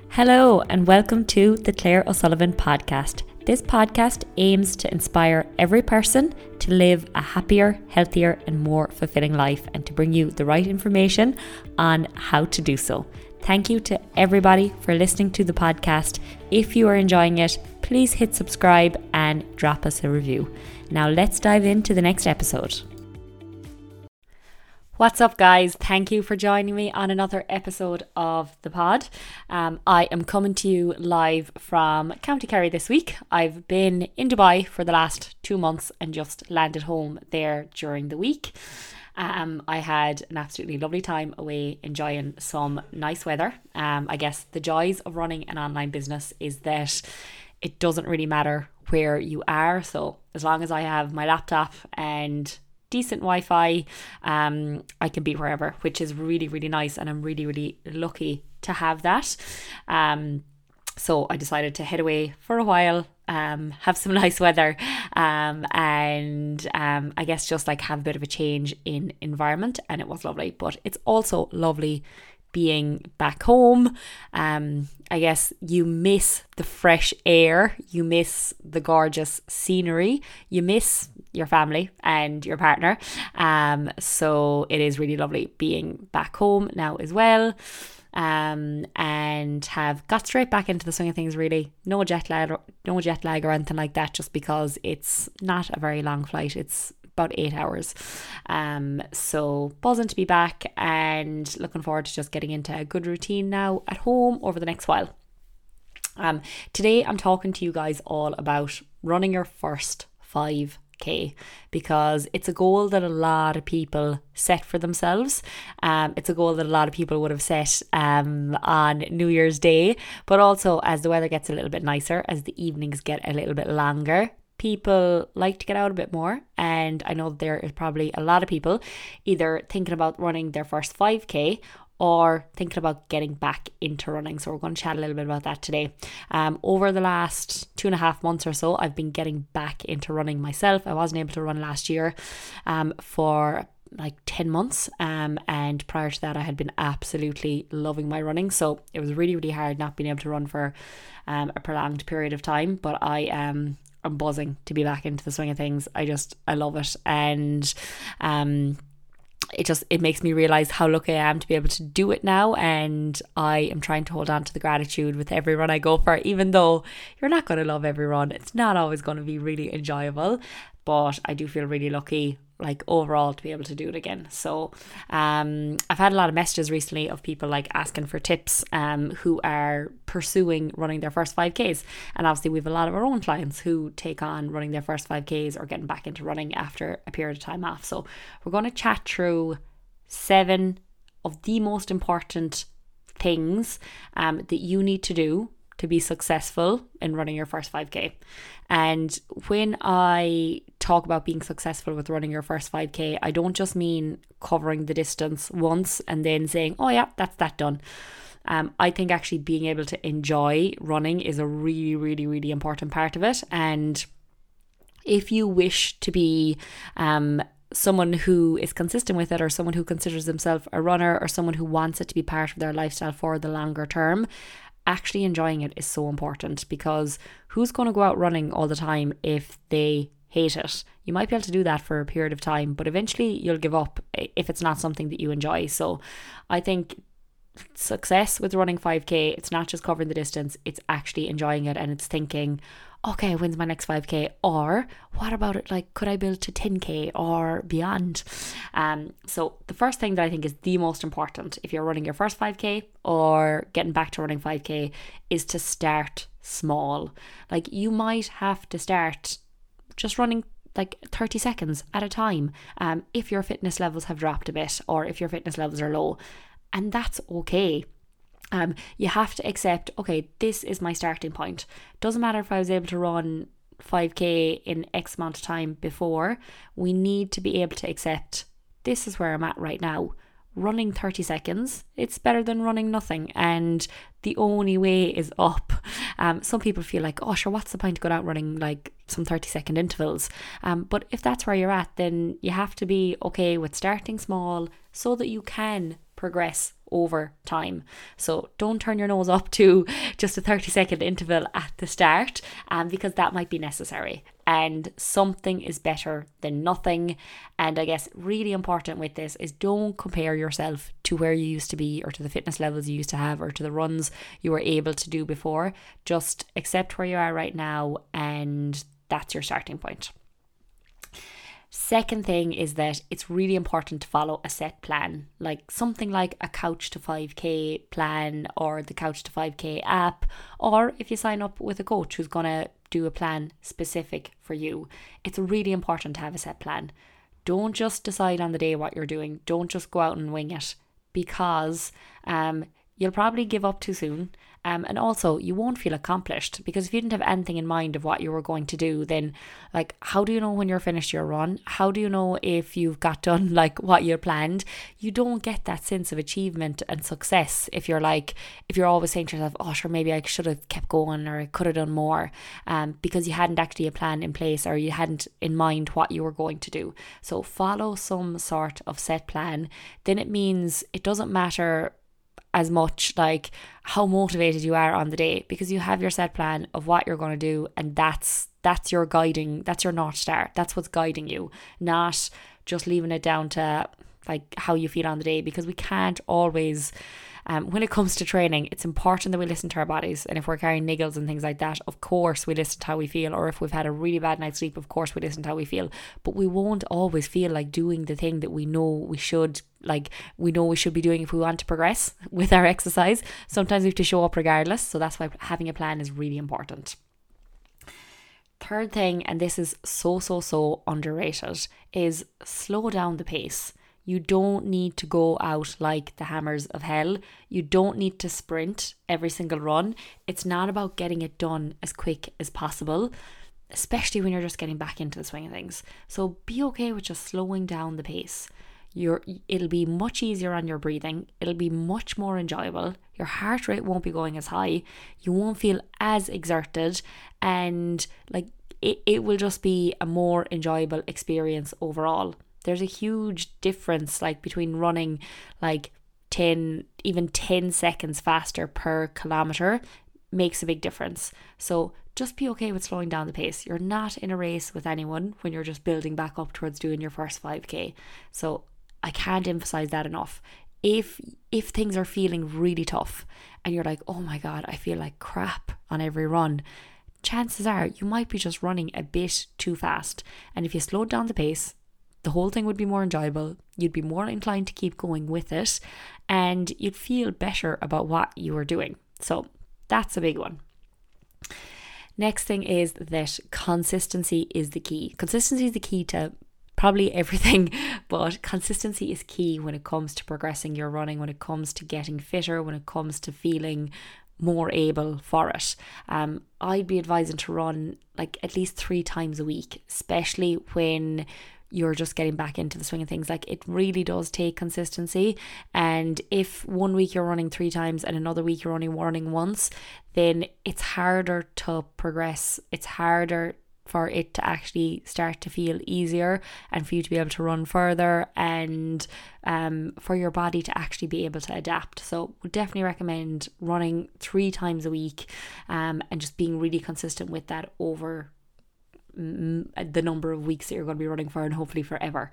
Hello and welcome to the Claire O'Sullivan podcast. This podcast aims to inspire every person to live a happier, healthier and more fulfilling life and to bring you the right information on how to do so. Thank you to everybody for listening to the podcast. If you are enjoying it, please hit subscribe and drop us a review. Now let's dive into the next episode. What's up, guys? Thank you for joining me on another episode of the pod. I am coming to you live from County Kerry this week. I've been in Dubai for the last 2 months and just landed home there during the week. I had an absolutely lovely time away enjoying some nice weather. I guess the joys of running an online business is that it doesn't really matter where you are. So as long as I have my laptop and decent Wi-Fi, I can be wherever, which is really, really nice, and I'm really, really lucky to have that. So I decided to head away for a while, have some nice weather, and I guess just like have a bit of a change in environment, and it was lovely. But it's also lovely being back home. I guess you miss the fresh air, you miss the gorgeous scenery, you miss your family and your partner. So it is really lovely being back home now as well. And have got straight back into the swing of things, really. No jet lag or anything like that, just because it's not a very long flight. It's about 8 hours. So buzzing to be back and looking forward to just getting into a good routine now at home over the next while. Today I'm talking to you guys all about running your first 5k, because it's a goal that a lot of people set for themselves. It's a goal that a lot of people would have set on New Year's Day, but also as the weather gets a little bit nicer, as the evenings get a little bit longer, people like to get out a bit more. And I know there is probably a lot of people either thinking about running their first 5k or thinking about getting back into running. So we're going to chat a little bit about that today. Over the last 2.5 months or so, I've been getting back into running myself. I wasn't able to run last year for like 10 months. And prior to that, I had been absolutely loving my running. So it was really, really hard not being able to run for a prolonged period of time. But I'm buzzing to be back into the swing of things. I love it. And it makes me realize how lucky I am to be able to do it now, and I am trying to hold on to the gratitude with every run I go for, even though you're not going to love every run. It's not always going to be really enjoyable, but I do feel really lucky, like overall, to be able to do it again. So I've had a lot of messages recently of people like asking for tips who are pursuing running their first 5Ks, and obviously we have a lot of our own clients who take on running their first 5Ks or getting back into running after a period of time off. So we're going to chat through 7 of the most important things that you need to do to be successful in running your first 5k. And when I talk about being successful with running your first 5k, I don't just mean covering the distance once and then saying, oh yeah, that's that done. I think actually being able to enjoy running is a really, really, really important part of it. And if you wish to be someone who is consistent with it, or someone who considers themselves a runner, or someone who wants it to be part of their lifestyle for the longer term, actually enjoying it is so important, because who's going to go out running all the time if they hate it? You might be able to do that for a period of time, but eventually you'll give up if it's not something that you enjoy. So I think success with running 5k, it's not just covering the distance, it's actually enjoying it, and it's thinking, okay, when's my next 5k? Or what about it? Like, could I build to 10k or beyond? So the first thing that I think is the most important if you're running your first 5k or getting back to running 5k is to start small. Like, you might have to start just running like 30 seconds at a time if your fitness levels have dropped a bit, or if your fitness levels are low, and that's okay. You have to accept, okay, this is my starting point. Doesn't matter if I was able to run 5k in X amount of time before. We need to be able to accept, this is where I'm at right now. Running 30 seconds, it's better than running nothing, and the only way is up. Some people feel like, oh sure, what's the point of going out running like some 30-second intervals? But if that's where you're at, then you have to be okay with starting small so that you can progress over time. So don't turn your nose up to just a 30-second interval at the start, because that might be necessary. And something is better than nothing. And I guess really important with this is don't compare yourself to where you used to be, or to the fitness levels you used to have, or to the runs you were able to do before. Just accept where you are right now, and that's your starting point. Second thing is that it's really important to follow a set plan, like something like a Couch to 5K plan, or the Couch to 5K app, or if you sign up with a coach who's going to do a plan specific for you. It's really important to have a set plan. Don't just decide on the day what you're doing. Don't just go out and wing it, because you'll probably give up too soon. And also you won't feel accomplished, because if you didn't have anything in mind of what you were going to do, then like, how do you know when you're finished your run? How do you know if you've got done like what you planned? You don't get that sense of achievement and success if you're always saying to yourself, oh sure, maybe I should have kept going, or I could have done more, because you hadn't actually a plan in place, or you hadn't in mind what you were going to do. So follow some sort of set plan. Then it means it doesn't matter as much like how motivated you are on the day, because you have your set plan of what you're going to do, and that's your guiding, that's your North Star, that's what's guiding you, not just leaving it down to like how you feel on the day. Because we can't always, when it comes to training, it's important that we listen to our bodies. And if we're carrying niggles and things like that, of course we listen to how we feel. Or if we've had a really bad night's sleep, of course we listen to how we feel. But we won't always feel like doing the thing that we know we should be doing if we want to progress with our exercise. Sometimes we have to show up regardless. So that's why having a plan is really important. Third thing, and this is so underrated, is slow down the pace. You don't need to go out like the hammers of hell. You don't need to sprint every single run. It's not about getting it done as quick as possible, especially when you're just getting back into the swing of things. So be okay with just slowing down the pace. It'll be much easier on your breathing. It'll be much more enjoyable. Your heart rate won't be going as high. You won't feel as exerted, and like it will just be a more enjoyable experience overall. There's a huge difference like between running like 10 seconds faster per kilometer makes a big difference. So just be okay with slowing down the pace. You're not in a race with anyone when you're just building back up towards doing your first 5K. So I can't emphasize that enough. If things are feeling really tough and you're like, oh my God, I feel like crap on every run, chances are you might be just running a bit too fast. And if you slowed down the pace, the whole thing would be more enjoyable. You'd be more inclined to keep going with it, and you'd feel better about what you were doing. So that's a big one. Next thing is that consistency is the key. Consistency is the key to probably everything, but consistency is key when it comes to progressing your running, when it comes to getting fitter, when it comes to feeling more able for it. I'd be advising to run like at least 3 times a week, especially when you're just getting back into the swing of things. Like, it really does take consistency. And if one week you're running 3 times and another week you're only running once, then it's harder to progress. It's harder for it to actually start to feel easier, and for you to be able to run further, and for your body to actually be able to adapt. So would definitely recommend running 3 times a week, and just being really consistent with that over the number of weeks that you're going to be running for, and hopefully forever.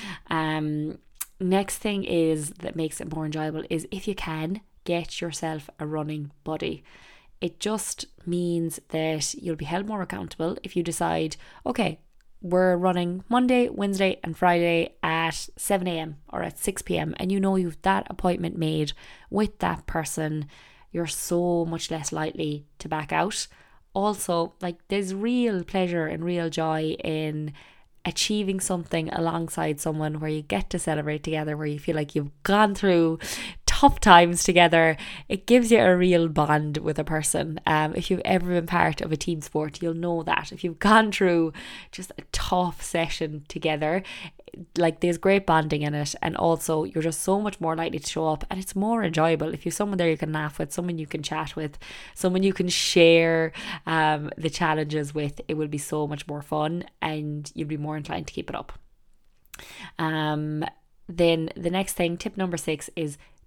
Next thing is that makes it more enjoyable is, if you can, get yourself a running buddy. It just means that you'll be held more accountable if you decide, okay, we're running Monday, Wednesday and Friday at 7 a.m. or at 6 p.m. and you know you've that appointment made with that person. You're so much less likely to back out. Also, like, there's real pleasure and real joy in achieving something alongside someone where you get to celebrate together, where you feel like you've gone through tough times together. It gives you a real bond with a person. If you've ever been part of a team sport, you'll know that. If you've gone through just a tough session together, like, there's great bonding in it, and also you're just so much more likely to show up, and it's more enjoyable if you've someone there you can laugh with, someone you can chat with, someone you can share the challenges with. It will be so much more fun, and you'll be more inclined to keep it up. Then the next thing, tip number 6, is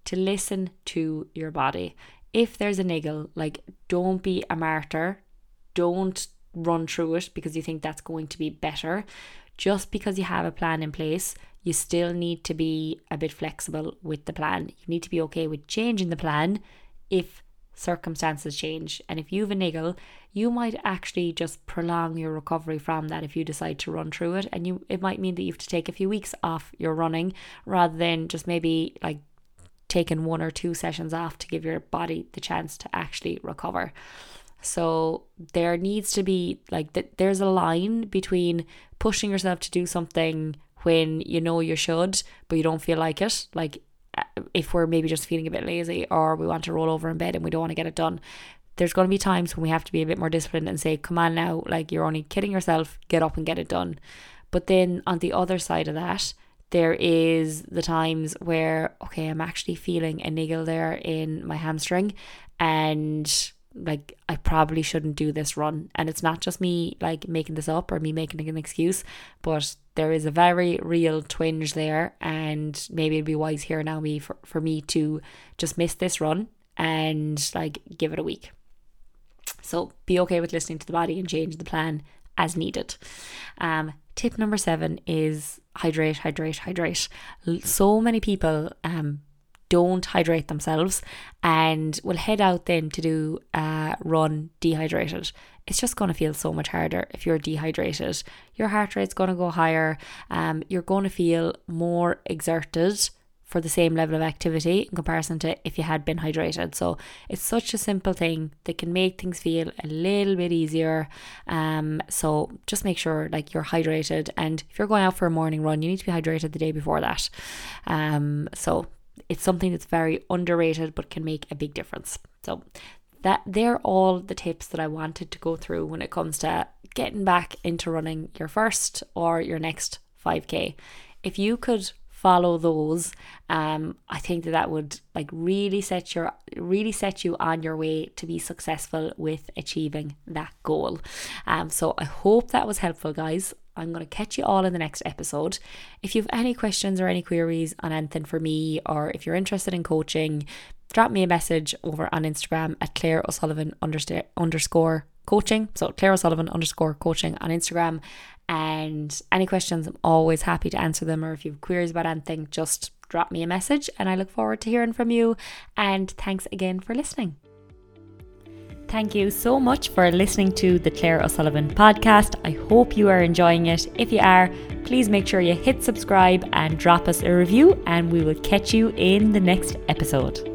to listen to your body. If there's a niggle, like, don't be a martyr. Don't run through it because you think that's going to be better. Just because you have a plan in place, you still need to be a bit flexible with the plan. You need to be okay with changing the plan if circumstances change. And if you have a niggle, you might actually just prolong your recovery from that if you decide to run through it. And it might mean that you have to take a few weeks off your running rather than just maybe like taking 1 or 2 sessions off to give your body the chance to actually recover. So there needs to be there's a line between pushing yourself to do something when you know you should, but you don't feel like it. Like if we're maybe just feeling a bit lazy or we want to roll over in bed and we don't want to get it done, there's going to be times when we have to be a bit more disciplined and say, come on now, like you're only kidding yourself, get up and get it done. But then on the other side of that, there is the times where, okay, I'm actually feeling a niggle there in my hamstring and like I probably shouldn't do this run. And it's not just me like making this up or me making an excuse, but there is a very real twinge there, and maybe it'd be wise here now for me to just miss this run and like give it a week. So be okay with listening to the body and change the plan as needed. Tip number 7 is hydrate. So many people don't hydrate themselves and will head out then to do a run dehydrated. It's just going to feel so much harder if you're dehydrated. Your heart rate's going to go higher. You're going to feel more exerted for the same level of activity in comparison to if you had been hydrated. So it's such a simple thing that can make things feel a little bit easier. So just make sure like you're hydrated, and if you're going out for a morning run, you need to be hydrated the day before that. So it's something that's very underrated but can make a big difference. So they're all the tips that I wanted to go through when it comes to getting back into running your first or your next 5k. If you could follow those, I think that would like really set you on your way to be successful with achieving that goal. So I hope that was helpful, guys. I'm going to catch you all in the next episode. If you have any questions or any queries on anything for me, or if you're interested in coaching, drop me a message over on Instagram at Claire O'Sullivan _ coaching. So Claire O'Sullivan _ coaching on Instagram. And any questions, I'm always happy to answer them. Or if you have queries about anything, just drop me a message, and I look forward to hearing from you. And thanks again for listening. Thank you so much for listening to the Claire O'Sullivan podcast. I hope you are enjoying it. If you are, please make sure you hit subscribe and drop us a review, and we will catch you in the next episode.